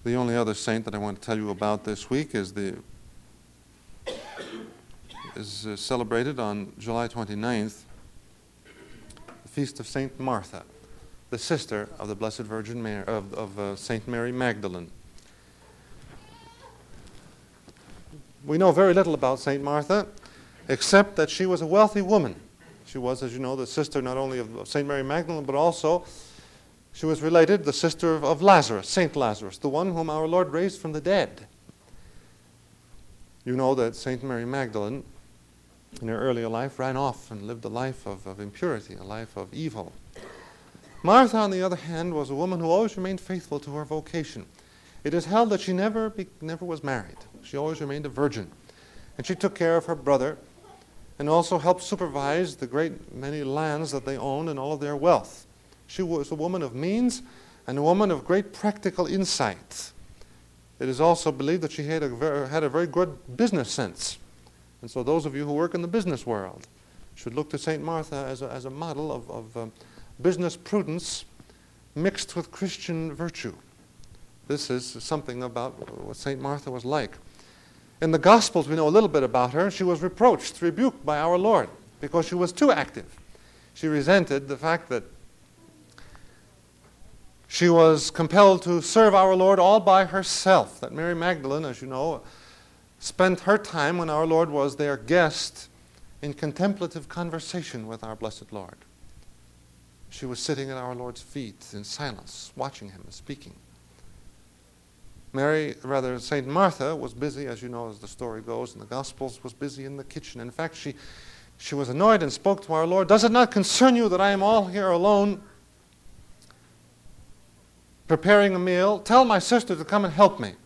The only other saint that I want to tell you about this week is celebrated on July 29th, the feast of Saint Martha, the sister of the Blessed Virgin Mary, of Saint Mary Magdalene. We know very little about Saint Martha, except that she was a wealthy woman. She was, as you know, the sister not only of Saint Mary Magdalene, but also she was related, the sister of Lazarus, Saint Lazarus, the one whom our Lord raised from the dead. You know that Saint Mary Magdalene, in her earlier life, ran off and lived a life of impurity, a life of evil. Martha, on the other hand, was a woman who always remained faithful to her vocation. It is held that she never was married. She always remained a virgin. And she took care of her brother and also helped supervise the great many lands that they owned and all of their wealth. She was a woman of means and a woman of great practical insight. It is also believed that she had a very good business sense. And so those of you who work in the business world should look to St. Martha as a model of business prudence mixed with Christian virtue. This is something about what St. Martha was like. In the Gospels, we know a little bit about her. She was reproached, rebuked by our Lord because she was too active. She resented the fact that she was compelled to serve our Lord all by herself. That Mary Magdalene, as you know, spent her time when our Lord was their guest in contemplative conversation with our blessed Lord. She was sitting at our Lord's feet in silence, watching him and speaking. St. Martha was busy, as you know, as the story goes in the Gospels, was busy in the kitchen. In fact, she was annoyed and spoke to our Lord, "Does it not concern you that I am all here alone preparing a meal? Tell my sister to come and help me."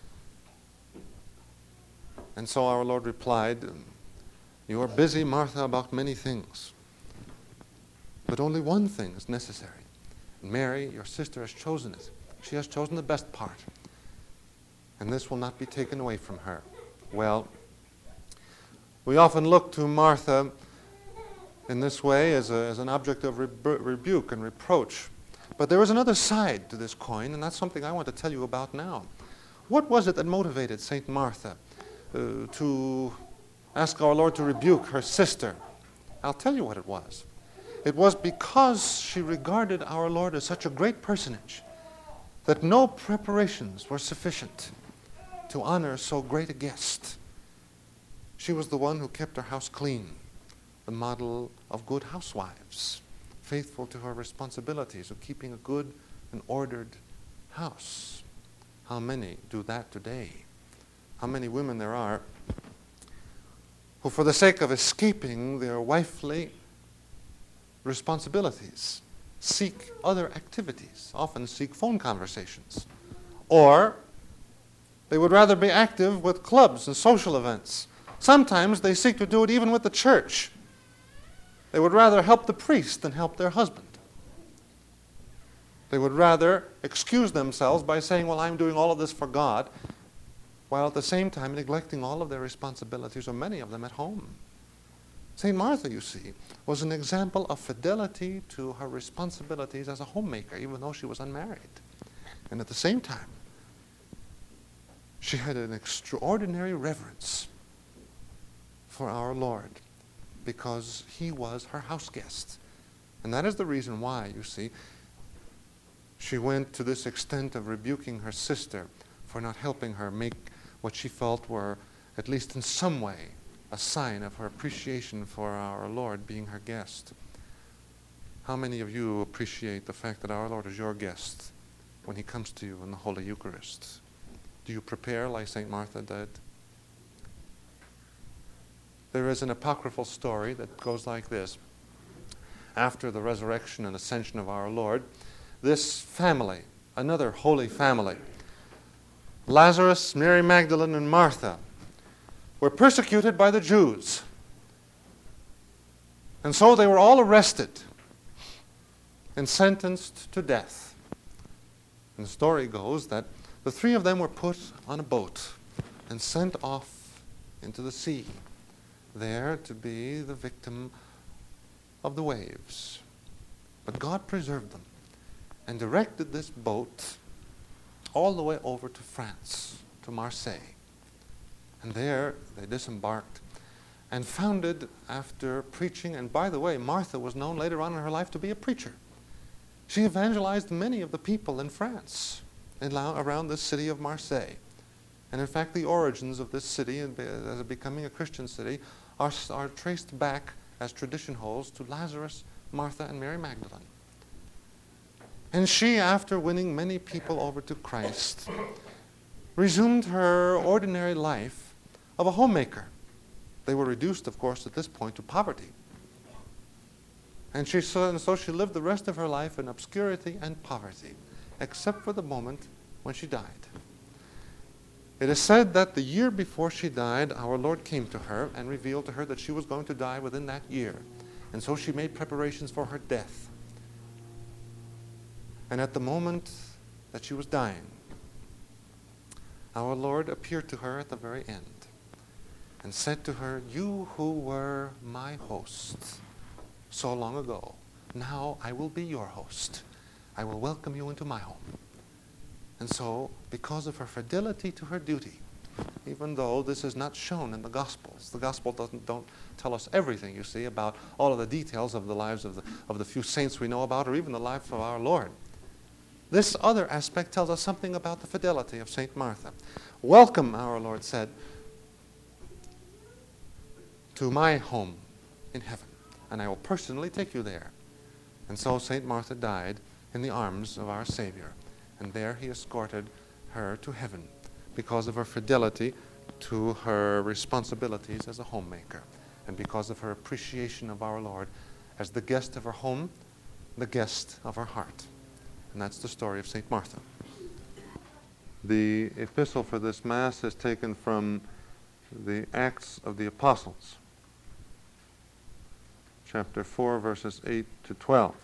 And so our Lord replied, "You are busy, Martha, about many things, but only one thing is necessary. Mary, your sister, has chosen it. She has chosen the best part, and this will not be taken away from her." Well, we often look to Martha in this way as an object of rebuke and reproach. But there is another side to this coin, and that's something I want to tell you about now. What was it that motivated St. Martha to ask our Lord to rebuke her sister? I'll tell you what it was. It was because she regarded our Lord as such a great personage that no preparations were sufficient to honor so great a guest. She was the one who kept her house clean, the model of good housewives, faithful to her responsibilities of keeping a good and ordered house. How many do that today? How many women there are who, for the sake of escaping their wifely responsibilities, seek other activities, often seek phone conversations, or they would rather be active with clubs and social events. Sometimes they seek to do it even with the church. They would rather help the priest than help their husband. They would rather excuse themselves by saying, "Well, I'm doing all of this for God," while at the same time neglecting all of their responsibilities, or many of them, at home. St. Martha, you see, was an example of fidelity to her responsibilities as a homemaker, even though she was unmarried. And at the same time, she had an extraordinary reverence for our Lord because he was her house guest. And that is the reason why, you see, she went to this extent of rebuking her sister for not helping her make what she felt were, at least in some way, a sign of her appreciation for our Lord being her guest. How many of you appreciate the fact that our Lord is your guest when he comes to you in the Holy Eucharist? Do you prepare like St. Martha did? There is an apocryphal story that goes like this. After the resurrection and ascension of our Lord, this family, another holy family, Lazarus, Mary Magdalene, and Martha, were persecuted by the Jews. And so they were all arrested and sentenced to death. And the story goes that the three of them were put on a boat and sent off into the sea, there to be the victim of the waves. But God preserved them and directed this boat all the way over to France, to Marseille. And there they disembarked and founded, after preaching, and by the way, Martha was known later on in her life to be a preacher. She evangelized many of the people in France, around the city of Marseille. And in fact, the origins of this city, as becoming a Christian city, are traced back, as tradition holds, to Lazarus, Martha, and Mary Magdalene. And she, after winning many people over to Christ, resumed her ordinary life of a homemaker. They were reduced, of course, at this point to poverty. And so she lived the rest of her life in obscurity and poverty, except for the moment when she died. It is said that the year before she died, our Lord came to her and revealed to her that she was going to die within that year. And so she made preparations for her death. And at the moment that she was dying, our Lord appeared to her at the very end and said to her, "You who were my host so long ago, now I will be your host. I will welcome you into my home." And so, because of her fidelity to her duty, even though this is not shown in the Gospels, the Gospel don't tell us everything, you see, about all of the details of the lives of the few saints we know about, or even the life of our Lord. This other aspect tells us something about the fidelity of St. Martha. "Welcome," our Lord said, "to my home in heaven, and I will personally take you there." And so St. Martha died in the arms of our Savior. And there he escorted her to heaven because of her fidelity to her responsibilities as a homemaker, and because of her appreciation of our Lord as the guest of her home, the guest of her heart. And that's the story of St. Martha. The epistle for this Mass is taken from the Acts of the Apostles, chapter 4, verses 8 to 12.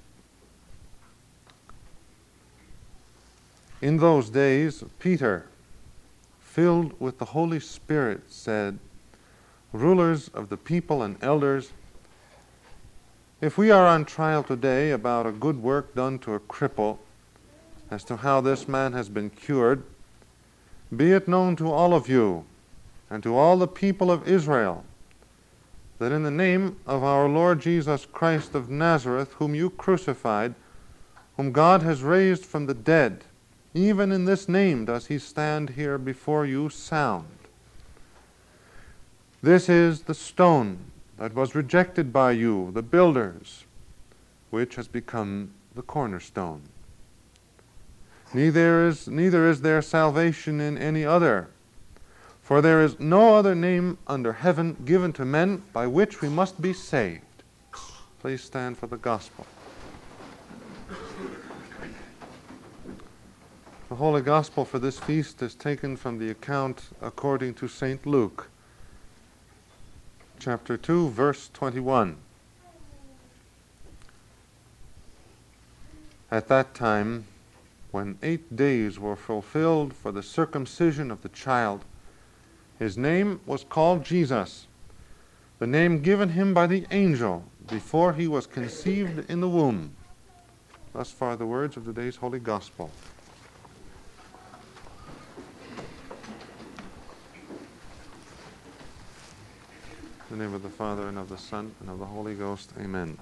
"In those days, Peter, filled with the Holy Spirit, said, 'Rulers of the people and elders, if we are on trial today about a good work done to a cripple, as to how this man has been cured, be it known to all of you and to all the people of Israel that in the name of our Lord Jesus Christ of Nazareth, whom you crucified, whom God has raised from the dead, even in this name does he stand here before you sound. This is the stone that was rejected by you, the builders, which has become the cornerstone. Neither is there salvation in any other, for there is no other name under heaven given to men by which we must be saved." Please stand for the Gospel. The Holy Gospel for this feast is taken from the account according to St. Luke, chapter 2, verse 21. "At that time, when 8 days were fulfilled for the circumcision of the child, his name was called Jesus, the name given him by the angel before he was conceived in the womb." Thus far the words of today's Holy Gospel. In the name of the Father, and of the Son, and of the Holy Ghost. Amen.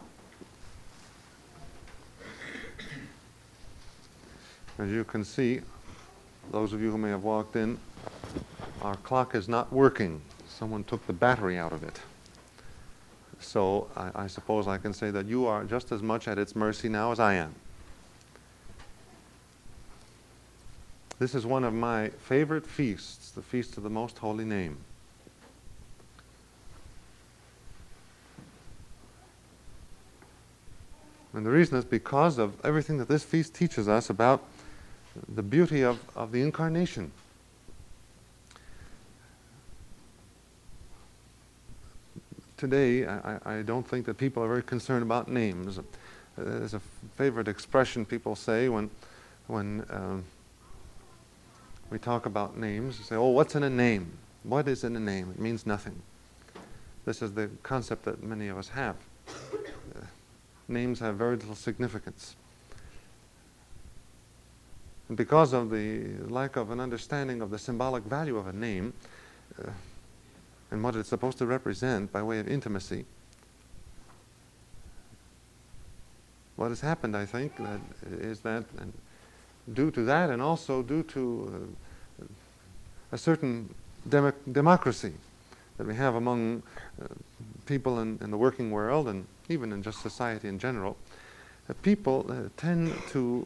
As you can see, those of you who may have walked in, our clock is not working. Someone took the battery out of it. So I suppose I can say that you are just as much at its mercy now as I am. This is one of my favorite feasts, the Feast of the Most Holy Name. And the reason is because of everything that this feast teaches us about the beauty of the Incarnation. Today, I don't think that people are very concerned about names. There's a favorite expression people say when we talk about names. They say, "Oh, what's in a name? What is in a name? It means nothing." This is the concept that many of us have. Names have very little significance. And because of the lack of an understanding of the symbolic value of a name and what it's supposed to represent by way of intimacy, what has happened, I think, is that and due to that and also due to a certain democracy that we have among people in the working world and even in just society in general, people tend to,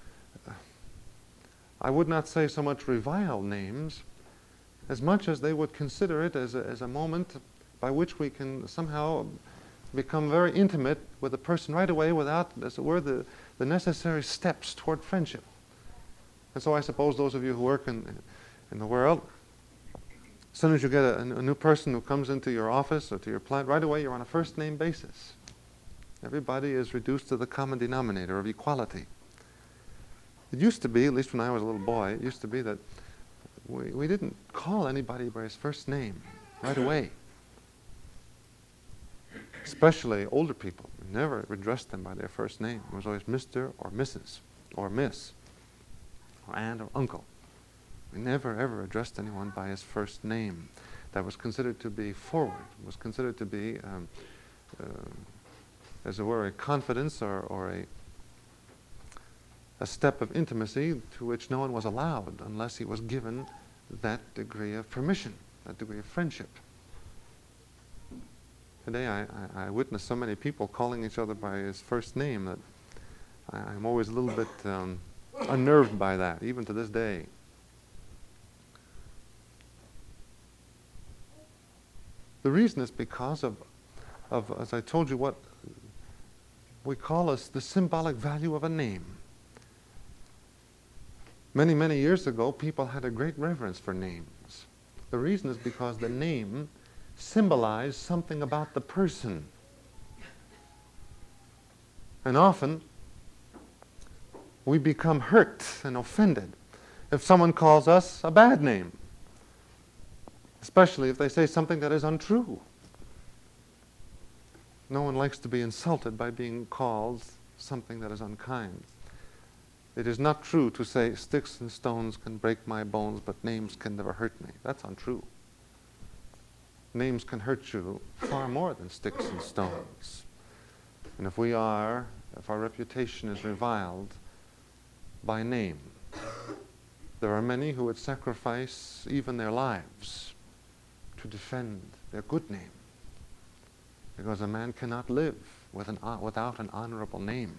I would not say so much revile names, as much as they would consider it as a moment by which we can somehow become very intimate with a person right away without, as it were, the necessary steps toward friendship. And so I suppose those of you who work in the world, as soon as you get a new person who comes into your office or to your plant, right away you're on a first name basis. Everybody is reduced to the common denominator of equality. It used to be, at least when I was a little boy, it used to be that we didn't call anybody by his first name right away. Especially older people. We never addressed them by their first name. It was always Mr. or Mrs. or Miss or aunt or uncle. We never ever addressed anyone by his first name. That was considered to be forward, was considered to be, as it were, a confidence or a step of intimacy to which no one was allowed unless he was given that degree of permission, that degree of friendship. Today I witness so many people calling each other by his first name that I'm always a little bit unnerved by that, even to this day. The reason is because of, as I told you, what we call the symbolic value of a name. Many, many years ago, people had a great reverence for names. The reason is because the name symbolized something about the person. And often, we become hurt and offended if someone calls us a bad name, especially if they say something that is untrue. No one likes to be insulted by being called something that is unkind. It is not true to say, sticks and stones can break my bones, but names can never hurt me. That's untrue. Names can hurt you far more than sticks and stones. And if our reputation is reviled by name, there are many who would sacrifice even their lives to defend their good name, because a man cannot live without an honorable name.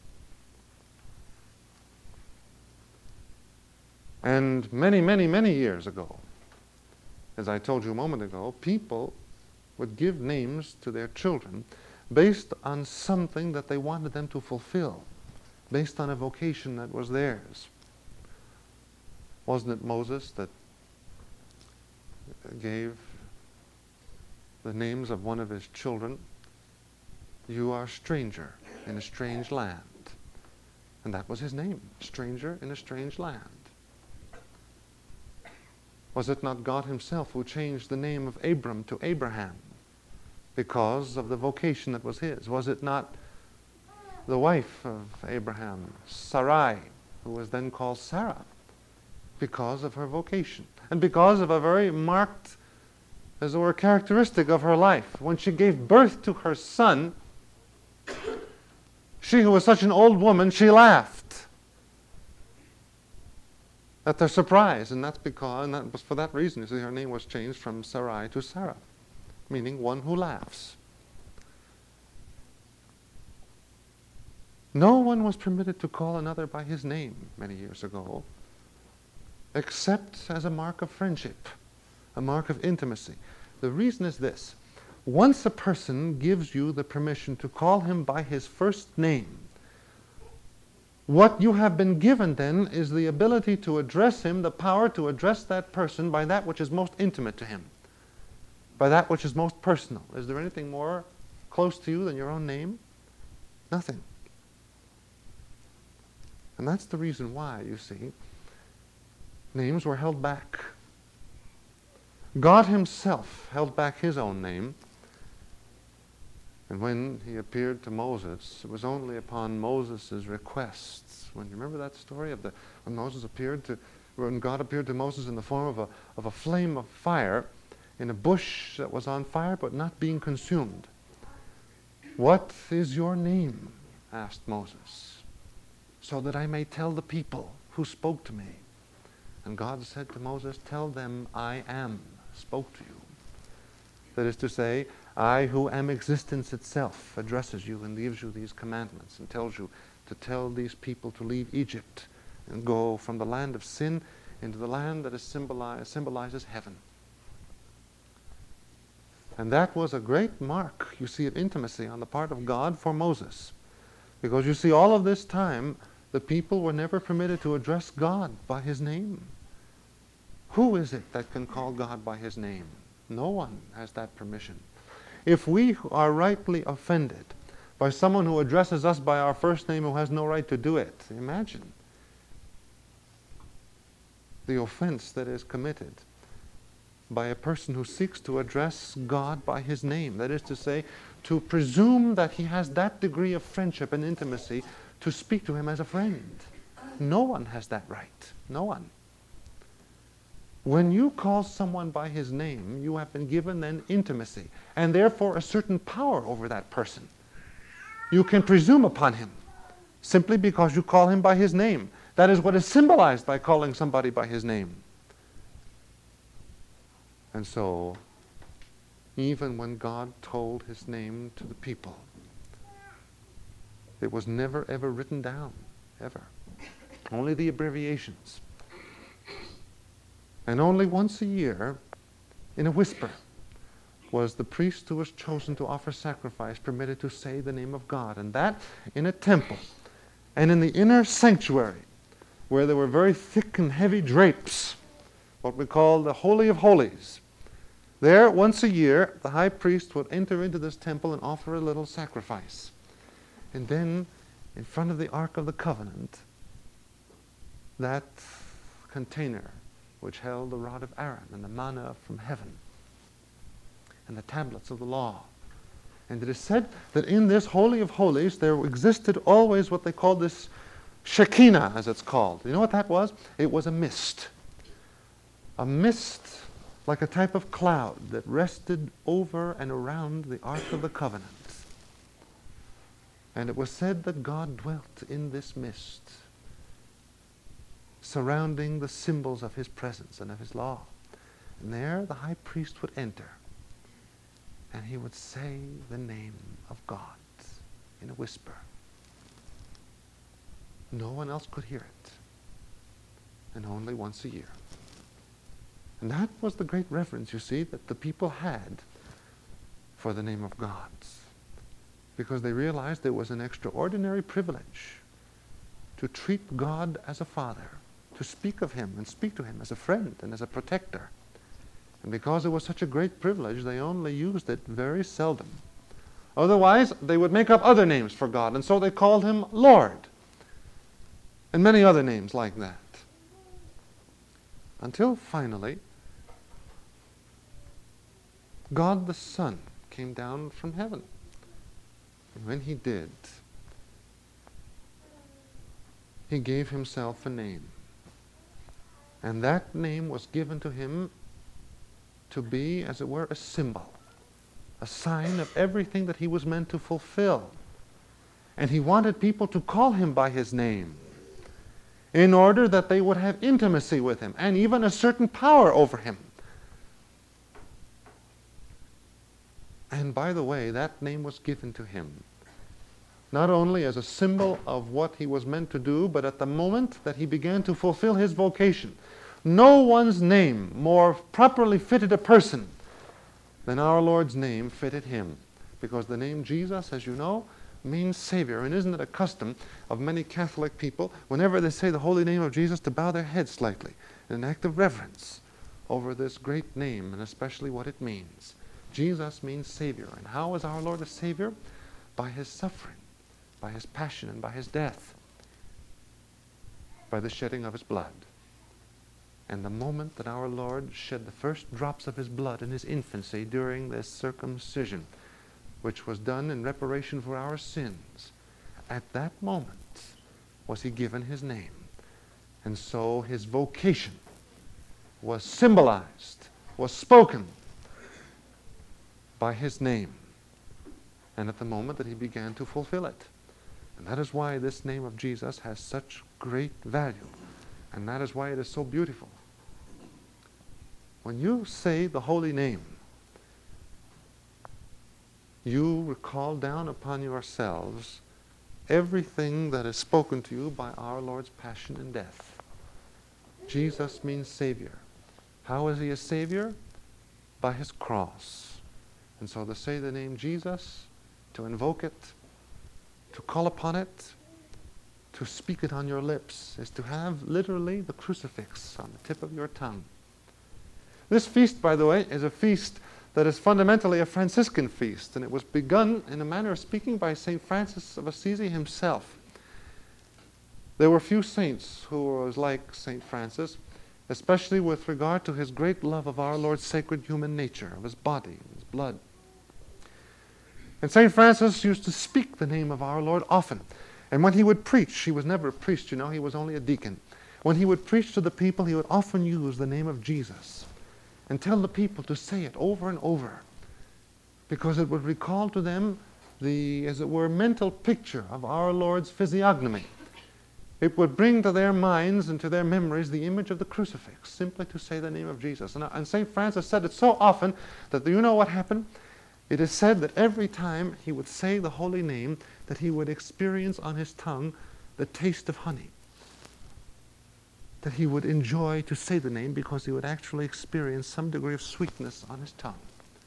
And many, many, many years ago, as I told you a moment ago, people would give names to their children based on something that they wanted them to fulfill, based on a vocation that was theirs. Wasn't it Moses that gave the names of one of his children? You are a stranger in a strange land. And that was his name, stranger in a strange land. Was it not God himself who changed the name of Abram to Abraham because of the vocation that was his? Was it not the wife of Abraham, Sarai, who was then called Sarah because of her vocation and because of a very marked, as it were, characteristic of her life? When she gave birth to her son, she who was such an old woman, she laughed at their surprise, and that was for that reason. You see, her name was changed from Sarai to Sarah, meaning one who laughs. No one was permitted to call another by his name many years ago, except as a mark of friendship, a mark of intimacy. The reason is this: once a person gives you the permission to call him by his first name, what you have been given then is the ability to address him, the power to address that person by that which is most intimate to him, by that which is most personal. Is there anything more close to you than your own name? Nothing. And that's the reason why, you see, names were held back. God himself held back his own name And when he appeared to Moses, it was only upon Moses' requests. When you remember that story of when God appeared to Moses in the form of a flame of fire in a bush that was on fire but not being consumed. "What is your name?" asked Moses, "so that I may tell the people who spoke to me." And God said to Moses, "Tell them I am spoke to you." That is to say, I who am existence itself addresses you and gives you these commandments and tells you to tell these people to leave Egypt and go from the land of sin into the land that is symbolizes heaven. And that was a great mark, you see, of intimacy on the part of God for Moses. Because you see, all of this time, the people were never permitted to address God by his name. Who is it that can call God by his name? No one has that permission. If we are rightly offended by someone who addresses us by our first name who has no right to do it, imagine the offense that is committed by a person who seeks to address God by his name. That is to say, to presume that he has that degree of friendship and intimacy to speak to him as a friend. No one has that right. No one. When you call someone by his name, you have been given then intimacy, and therefore a certain power over that person. You can presume upon him simply because you call him by his name. That is what is symbolized by calling somebody by his name. And so, even when God told his name to the people, it was never ever written down, ever. Only the abbreviations. And only once a year, in a whisper, was the priest who was chosen to offer sacrifice permitted to say the name of God. And that in a temple. And in the inner sanctuary, where there were very thick and heavy drapes, what we call the Holy of Holies. There, once a year, the high priest would enter into this temple and offer a little sacrifice. And then, in front of the Ark of the Covenant, that container which held the rod of Aaron and the manna from heaven and the tablets of the law. And it is said that in this Holy of Holies there existed always what they called this Shekinah, as it's called. You know what that was? It was a mist. A mist like a type of cloud that rested over and around the Ark of the Covenant. And it was said that God dwelt in this mist, surrounding the symbols of his presence and of his law. And there the high priest would enter, and he would say the name of God in a whisper. No one else could hear it, and only once a year. And that was the great reverence, you see, that the people had for the name of God, because they realized it was an extraordinary privilege to treat God as a father, to speak of him and speak to him as a friend and as a protector. And because it was such a great privilege, they only used it very seldom. Otherwise, they would make up other names for God, and so they called him Lord, and many other names like that. Until finally, God the Son came down from heaven. And when he did, he gave himself a name. And that name was given to him to be, as it were, a symbol, a sign of everything that he was meant to fulfill. And he wanted people to call him by his name in order that they would have intimacy with him and even a certain power over him. And by the way, that name was given to him not only as a symbol of what he was meant to do, but at the moment that he began to fulfill his vocation. No one's name more properly fitted a person than our Lord's name fitted him. Because the name Jesus, as you know, means Savior. And isn't it a custom of many Catholic people, whenever they say the holy name of Jesus, to bow their heads slightly in an act of reverence over this great name, and especially what it means. Jesus means Savior. And how is our Lord a Savior? By his suffering, by his passion, and by his death, by the shedding of his blood. And the moment that our Lord shed the first drops of his blood in his infancy during this circumcision, which was done in reparation for our sins, at that moment was he given his name. And so his vocation was symbolized, was spoken by his name, and at the moment that he began to fulfill it. And that is why this name of Jesus has such great value, and that is why it is so beautiful. When you say the holy name, you call down upon yourselves everything that is spoken to you by our Lord's passion and death. Jesus means Savior. How is he a Savior? By his cross. And so to say the name Jesus, to invoke it, to call upon it, to speak it on your lips, is to have literally the crucifix on the tip of your tongue. This feast, by the way, is a feast that is fundamentally a Franciscan feast, and it was begun, in a manner of speaking, by St. Francis of Assisi himself. There were few saints who were like St. Francis, especially with regard to his great love of our Lord's sacred human nature, of his body, his blood. And St. Francis used to speak the name of our Lord often. And when he would preach, he was never a priest, he was only a deacon. When he would preach to the people, he would often use the name of Jesus and tell the people to say it over and over, because it would recall to them the, as it were, mental picture of our Lord's physiognomy. It would bring to their minds and to their memories the image of the crucifix, simply to say the name of Jesus. And St. Francis said it so often that, do you know what happened? It is said that every time he would say the holy name, that he would experience on his tongue the taste of honey. That he would enjoy to say the name, because he would actually experience some degree of sweetness on his tongue.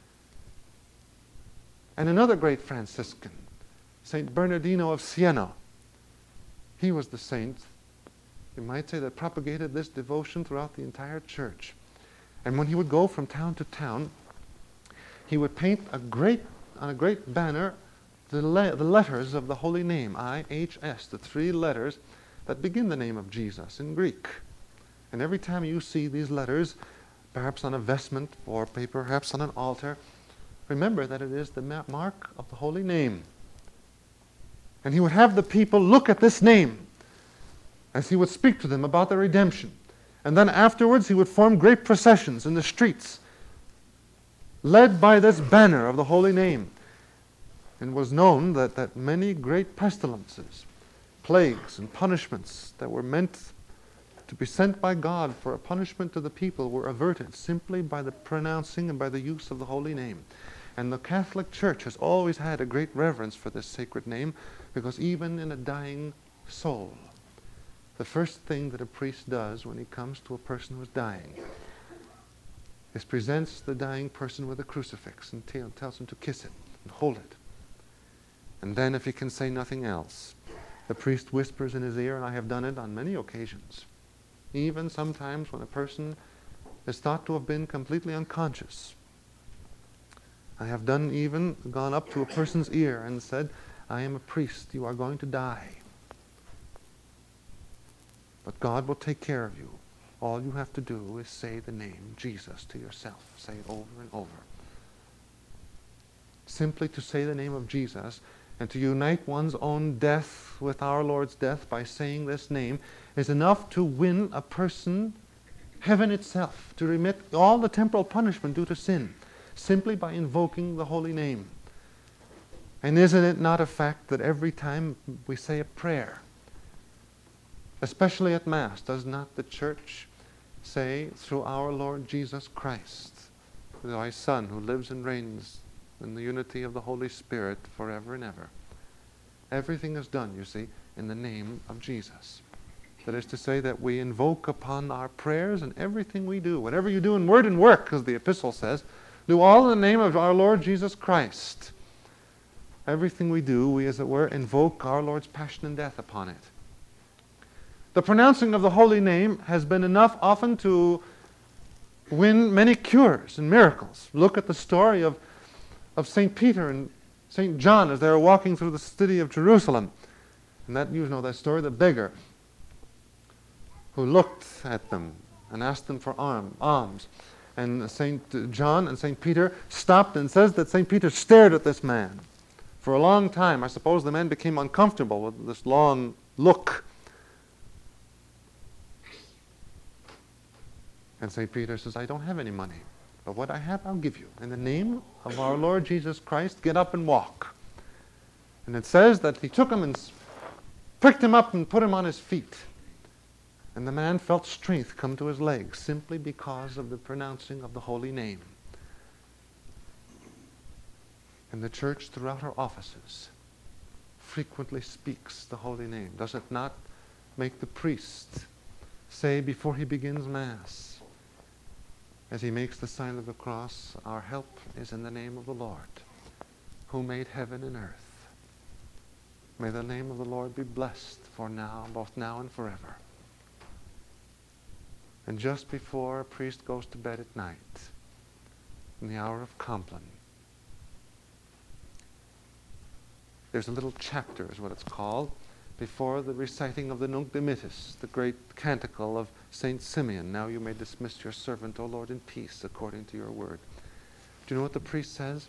And another great Franciscan, St. Bernardino of Siena, he was the saint, you might say, that propagated this devotion throughout the entire church. And when he would go from town to town, he would paint on a great banner the letters of the holy name, IHS, the three letters that begin the name of Jesus in Greek. And every time you see these letters, perhaps on a vestment or perhaps on an altar, remember that it is the mark of the holy name. And he would have the people look at this name as he would speak to them about their redemption. And then afterwards he would form great processions in the streets, led by this banner of the holy name. And it was known that many great pestilences, plagues and punishments that were meant to be sent by God for a punishment to the people were averted simply by the pronouncing and by the use of the holy name. And the Catholic Church has always had a great reverence for this sacred name, because even in a dying soul, the first thing that a priest does when he comes to a person who is dying is presents the dying person with a crucifix and tells him to kiss it and hold it. And then, if he can say nothing else, the priest whispers in his ear, and I have done it on many occasions, even sometimes when a person is thought to have been completely unconscious. I have gone up to a person's ear and said, I am a priest, you are going to die. But God will take care of you. All you have to do is say the name Jesus to yourself. Say it over and over. Simply to say the name of Jesus and to unite one's own death with our Lord's death by saying this name is enough to win a person heaven itself, to remit all the temporal punishment due to sin, simply by invoking the holy name. And isn't it not a fact that every time we say a prayer, especially at Mass, does not the Church say, through our Lord Jesus Christ, thy Son, who lives and reigns in the unity of the Holy Spirit forever and ever? Everything is done, you see, in the name of Jesus. That is to say that we invoke upon our prayers and everything we do, whatever you do in word and work, as the epistle says, do all in the name of our Lord Jesus Christ. Everything we do, we, as it were, invoke our Lord's passion and death upon it. The pronouncing of the holy name has been enough often to win many cures and miracles. Look at the story of St. Peter and St. John as they were walking through the city of Jerusalem. And that, you know that story, the beggar who looked at them and asked them for alms. And St. John and St. Peter stopped, and says that St. Peter stared at this man for a long time. I suppose the man became uncomfortable with this long look. And St. Peter says, I don't have any money, but what I have I'll give you. In the name of our Lord Jesus Christ, get up and walk. And it says that he took him and picked him up and put him on his feet. And the man felt strength come to his legs simply because of the pronouncing of the holy name. And the church throughout her offices frequently speaks the holy name. Does it not make the priest say before he begins Mass, as he makes the sign of the cross, our help is in the name of the Lord, who made heaven and earth. May the name of the Lord be blessed for now, both now and forever. And just before a priest goes to bed at night, in the hour of Compline, there's a little chapter, is what it's called, before the reciting of the Nunc Dimittis, the great canticle of St. Simeon. Now you may dismiss your servant, O Lord, in peace, according to your word. Do you know what the priest says?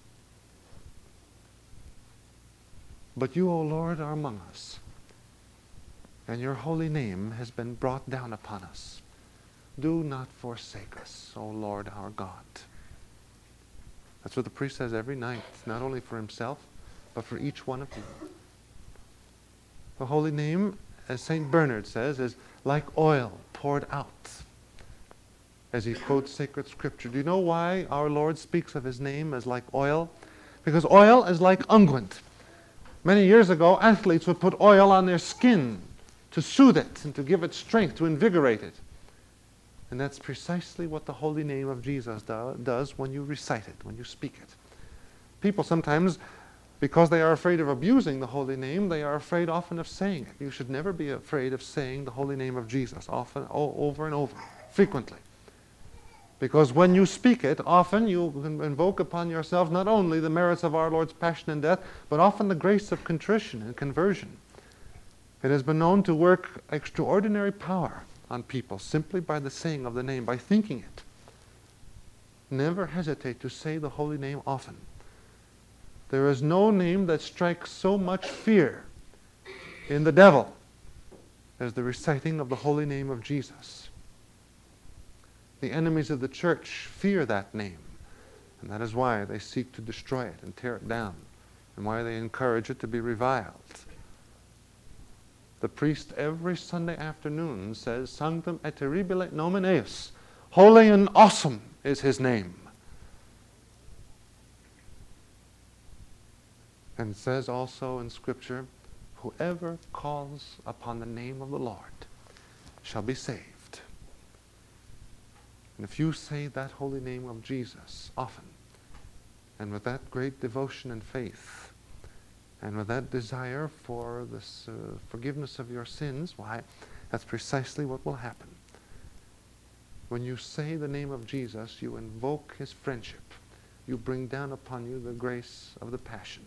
But you, O Lord, are among us, and your holy name has been brought down upon us. Do not forsake us, O Lord our God. That's what the priest says every night, not only for himself, but for each one of you. The holy name, as St. Bernard says, is like oil poured out. As he quotes sacred scripture. Do you know why our Lord speaks of his name as like oil? Because oil is like unguent. Many years ago, athletes would put oil on their skin to soothe it and to give it strength, to invigorate it. And that's precisely what the holy name of Jesus does when you recite it, when you speak it. People sometimes, because they are afraid of abusing the holy name, they are afraid often of saying it. You should never be afraid of saying the holy name of Jesus, often, over and over, frequently. Because when you speak it, often you can invoke upon yourself not only the merits of our Lord's passion and death, but often the grace of contrition and conversion. It has been known to work extraordinary power on people simply by the saying of the name, by thinking it. Never hesitate to say the holy name often. There is no name that strikes so much fear in the devil as the reciting of the holy name of Jesus. The enemies of the church fear that name, and that is why they seek to destroy it and tear it down, and why they encourage it to be reviled. The priest every Sunday afternoon says, Sanctum et terribile nomen eius. Holy and awesome is his name. And it says also in Scripture, whoever calls upon the name of the Lord shall be saved. And if you say that holy name of Jesus often, and with that great devotion and faith, and with that desire for this forgiveness of your sins, why, that's precisely what will happen. When you say the name of Jesus, you invoke his friendship. You bring down upon you the grace of the passion.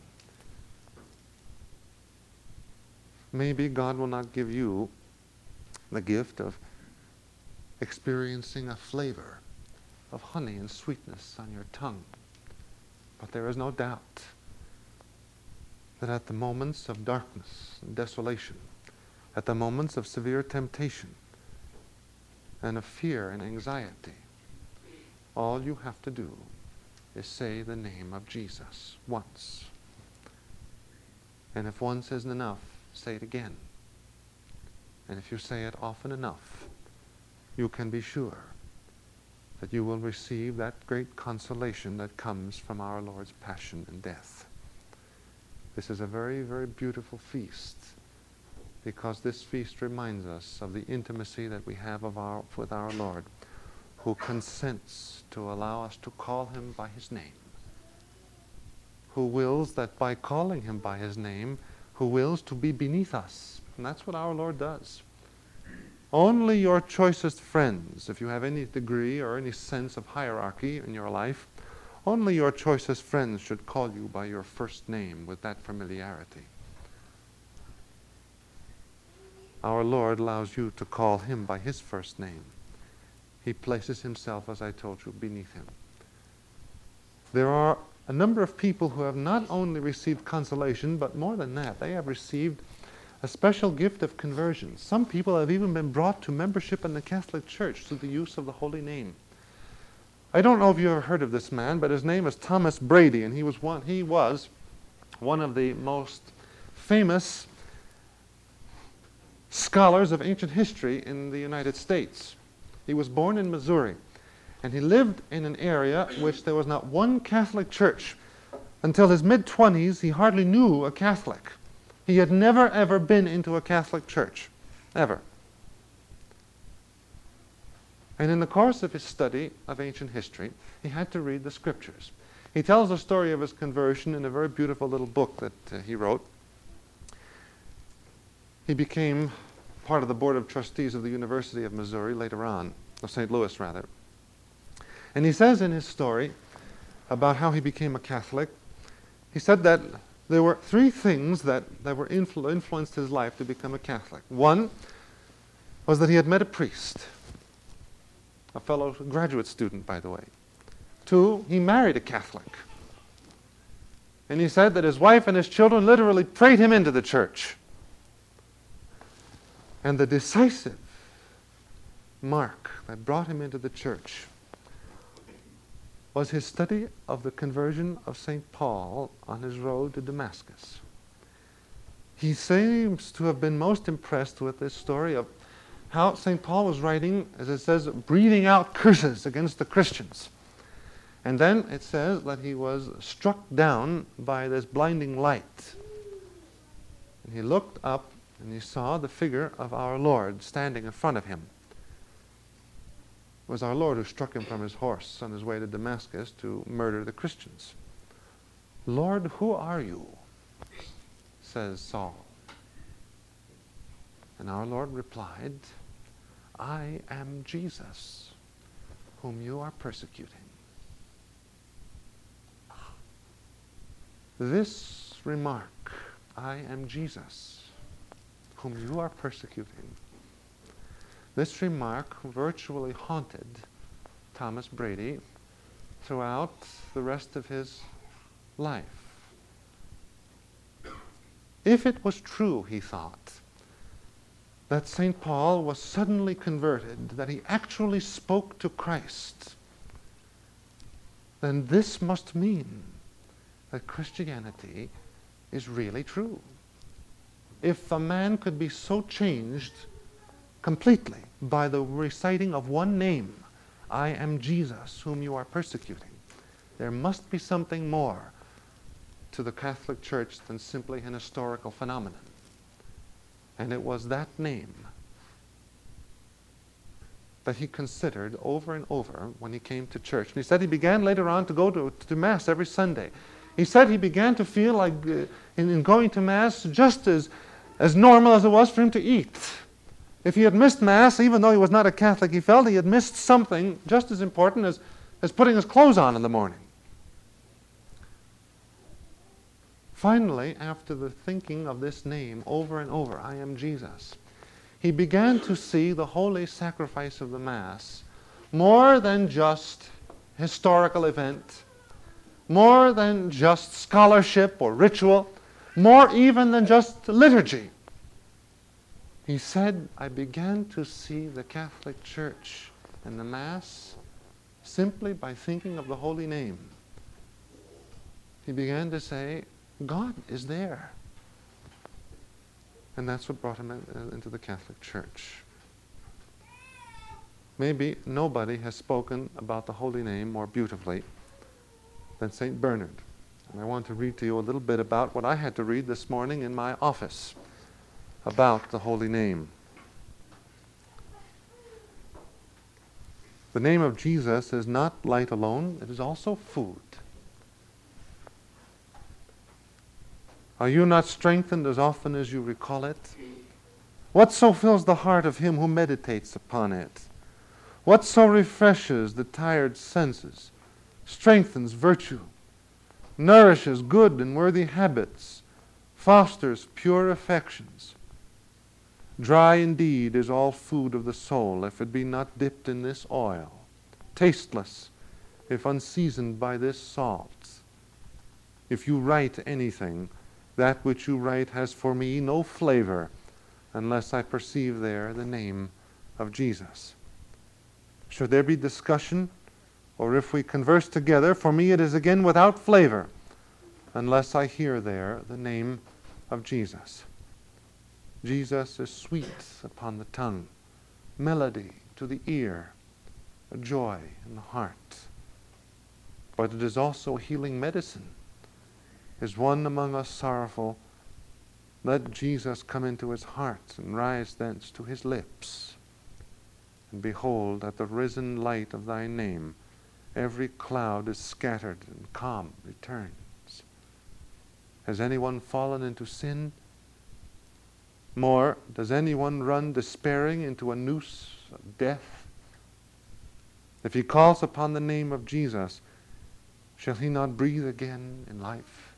Maybe God will not give you the gift of experiencing a flavor of honey and sweetness on your tongue. But there is no doubt that at the moments of darkness and desolation, at the moments of severe temptation and of fear and anxiety, all you have to do is say the name of Jesus once. And if once isn't enough, say it again. And if you say it often enough, you can be sure that you will receive that great consolation that comes from our Lord's passion and death. This is a very, very beautiful feast, because this feast reminds us of the intimacy that we have with our Lord, who consents to allow us to call him by his name, who wills that by calling him by his name, who wills to be beneath us. And that's what our Lord does. Only your choicest friends, if you have any degree or any sense of hierarchy in your life, only your choicest friends should call you by your first name with that familiarity. Our Lord allows you to call him by his first name. he places himself, as I told you, beneath him. There are a number of people who have not only received consolation, but more than that, they have received a special gift of conversion. Some people have even been brought to membership in the Catholic Church through the use of the holy name. I don't know if you've ever heard of this man, but his name is Thomas Brady, and he was one of the most famous scholars of ancient history in the United States. He was born in Missouri, and he lived in an area which there was not one Catholic church. Until his mid-20s, he hardly knew a Catholic. He had never, ever been into a Catholic church, ever. And in the course of his study of ancient history, he had to read the scriptures. He tells the story of his conversion in a very beautiful little book that he wrote. He became part of the Board of Trustees of the University of Missouri later on, of St. Louis rather. And he says in his story about how he became a Catholic, he said that there were three things that influenced his life to become a Catholic. One was that he had met a priest, a fellow graduate student, by the way. Two, he married a Catholic. And he said that his wife and his children literally prayed him into the church. And the decisive mark that brought him into the church was his study of the conversion of St. Paul on his road to Damascus. He seems to have been most impressed with this story of how St. Paul was writing, as it says, breathing out curses against the Christians. And then it says that he was struck down by this blinding light. And he looked up and he saw the figure of our Lord standing in front of him. It was our Lord who struck him from his horse on his way to Damascus to murder the Christians. "Lord, who are you?" says Saul. And our Lord replied, "I am Jesus, whom you are persecuting." This remark, "I am Jesus, whom you are persecuting," this remark virtually haunted Thomas Brady throughout the rest of his life. If it was true, he thought, that St. Paul was suddenly converted, that he actually spoke to Christ, then this must mean that Christianity is really true. If a man could be so changed completely by the reciting of one name, "I am Jesus, whom you are persecuting," there must be something more to the Catholic Church than simply an historical phenomenon. And it was that name that he considered over and over when he came to church. And he said he began later on to go to Mass every Sunday. He said he began to feel like in going to Mass just as normal as it was for him to eat. If he had missed Mass, even though he was not a Catholic, he felt he had missed something just as important as putting his clothes on in the morning. Finally, after the thinking of this name over and over, "I am Jesus," he began to see the holy sacrifice of the Mass more than just historical event, more than just scholarship or ritual, more even than just liturgy. He said, "I began to see the Catholic Church and the Mass simply by thinking of the holy name." He began to say, God is there. And that's what brought him into the Catholic Church. Maybe nobody has spoken about the holy name more beautifully than St. Bernard. And I want to read to you a little bit about what I had to read this morning in my office about the holy name. The name of Jesus is not light alone, it is also food. Are you not strengthened as often as you recall it? What so fills the heart of him who meditates upon it? What so refreshes the tired senses, strengthens virtue, nourishes good and worthy habits, fosters pure affections, Dry indeed is all food of the soul, if it be not dipped in this oil. Tasteless, if unseasoned by this salt. If you write anything, that which you write has for me no flavor, unless I perceive there the name of Jesus. Should there be discussion, or if we converse together, for me it is again without flavor, unless I hear there the name of Jesus. Jesus is sweet upon the tongue, melody to the ear, a joy in the heart. But it is also healing medicine. Is one among us sorrowful? Let Jesus come into his heart and rise thence to his lips. And behold, at the risen light of thy name, every cloud is scattered and calm returns. Has anyone fallen into sin? More, does anyone run despairing into a noose of death? If he calls upon the name of Jesus, shall he not breathe again in life?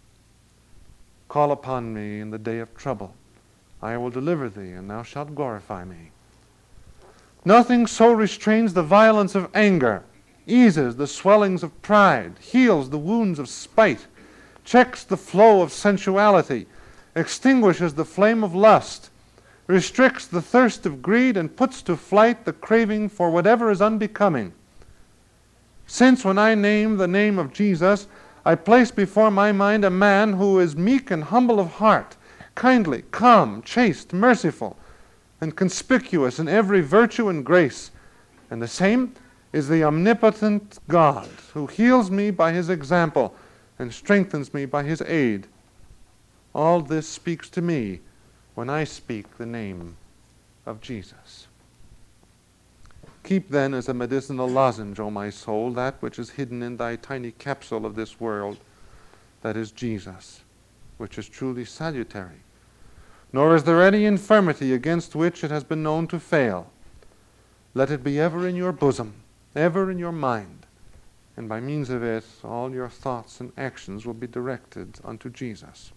Call upon me in the day of trouble. I will deliver thee, and thou shalt glorify me. Nothing so restrains the violence of anger, eases the swellings of pride, heals the wounds of spite, checks the flow of sensuality, extinguishes the flame of lust, restricts the thirst of greed, and puts to flight the craving for whatever is unbecoming. Since when I name the name of Jesus, I place before my mind a man who is meek and humble of heart, kindly, calm, chaste, merciful, and conspicuous in every virtue and grace. And the same is the omnipotent God, who heals me by his example and strengthens me by his aid. All this speaks to me when I speak the name of Jesus. Keep then as a medicinal lozenge, O my soul, that which is hidden in thy tiny capsule of this world, that is Jesus, which is truly salutary. Nor is there any infirmity against which it has been known to fail. Let it be ever in your bosom, ever in your mind, and by means of it all your thoughts and actions will be directed unto Jesus.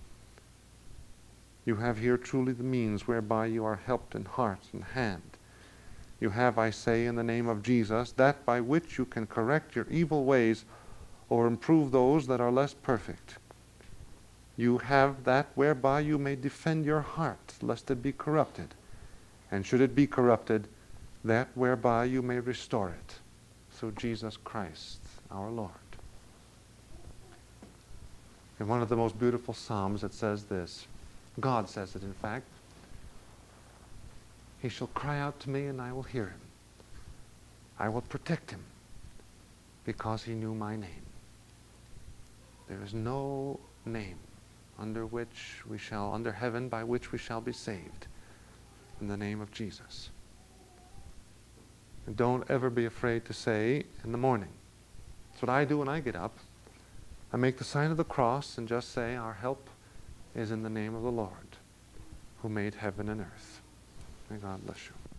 You have here truly the means whereby you are helped in heart and hand. You have, I say, in the name of Jesus, that by which you can correct your evil ways or improve those that are less perfect. You have that whereby you may defend your heart, lest it be corrupted. And should it be corrupted, that whereby you may restore it, through Jesus Christ our Lord. In one of the most beautiful Psalms it says this, God says it in fact, he shall cry out to me and I will hear him. I will protect him because he knew my name. There is no name under heaven by which we shall be saved in the name of Jesus. And don't ever be afraid to say in the morning. That's what I do when I get up. I make the sign of the cross and just say, our help is in the name of the Lord, who made heaven and earth. May God bless you.